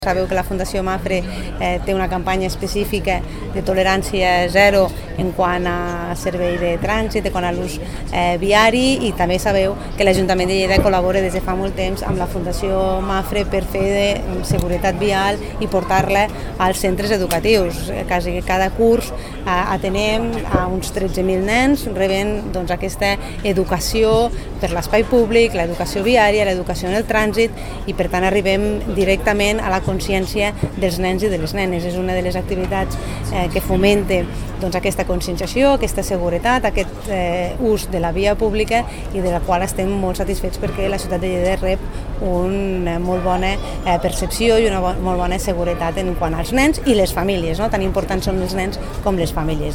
Sabeu que la Fundació Mapfre té una campanya específica de tolerància zero en quant a servei de trànsit, en quant a l'ús viari, i també sabeu que l'Ajuntament de Lleida col·labora des de fa molt temps amb la Fundació Mapfre per fer de seguretat vial i portar-la als centres educatius. Quasi cada curs atenem a uns 13.000 nens, reben aquesta educació per l'espai públic, l'educació viària, l'educació en el trànsit, i per tant arribem directament a la consciència dels nens i de les nenes. És una de les activitats que fomenta aquesta conscienciació, aquesta seguretat, aquest ús de la via pública, i de la qual estem molt satisfets perquè la ciutat de Lleida rep una molt bona percepció i una molt bona seguretat en quant als nens i les famílies, no? Tan importants són els nens com les famílies.